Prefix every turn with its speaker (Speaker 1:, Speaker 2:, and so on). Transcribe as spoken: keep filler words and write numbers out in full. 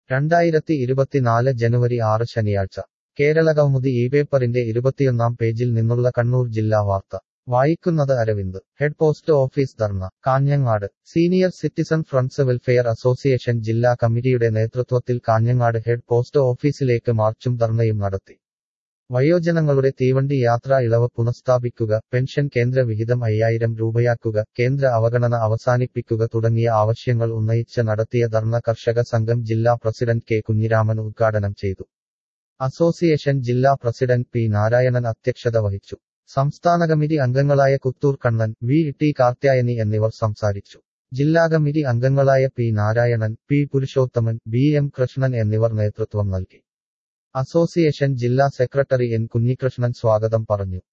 Speaker 1: രണ്ടായിരത്തി ഇരുപത്തിനാല് ജനുവരി ആറ് ശനിയാഴ്ച കേരളകൗമുദി ഈ പേപ്പറിന്റെ ഇരുപത്തിയൊന്നാം പേജിൽ നിന്നുള്ള കണ്ണൂർ ജില്ലാ വാർത്ത വായിക്കുന്നത് Aravind. Head post office dharna Kanhangad. Senior citizen friends welfare association ജില്ലാ കമ്മിറ്റിയുടെ നേതൃത്വത്തിൽ കാഞ്ഞങ്ങാട് ഹെഡ് പോസ്റ്റ് ഓഫീസിലേക്ക് മാർച്ചും ധർണയും നടത്തി. വയോജനങ്ങളുടെ തീവണ്ടി യാത്രാ ഇളവ് പുനഃസ്ഥാപിക്കുക, പെൻഷൻ കേന്ദ്ര വിഹിതം അയ്യായിരം രൂപയാക്കുക, കേന്ദ്ര അവഗണന അവസാനിപ്പിക്കുക തുടങ്ങിയ ആവശ്യങ്ങൾ ഉന്നയിച്ച് നടത്തിയ ധർണ കർഷക സംഘം ജില്ലാ പ്രസിഡന്റ് കെ കുഞ്ഞിരാമൻ ഉദ്ഘാടനം ചെയ്തു. അസോസിയേഷൻ ജില്ലാ പ്രസിഡന്റ് പി നാരായണൻ അധ്യക്ഷത വഹിച്ചു. സംസ്ഥാന കമ്മിറ്റി അംഗങ്ങളായ കുത്തൂർ കണ്ണൻ, വി ടി കാർത്യായനി എന്നിവർ സംസാരിച്ചു. ജില്ലാ കമ്മിറ്റി അംഗങ്ങളായ P Narayanan, P Purushothaman, B M Krishnan എന്നിവർ നേതൃത്വം നൽകി. അസോസിയേഷൻ ജില്ലാ സെക്രട്ടറി എൻ കുഞ്ഞികൃഷ്ണൻ സ്വാഗതം പറഞ്ഞു.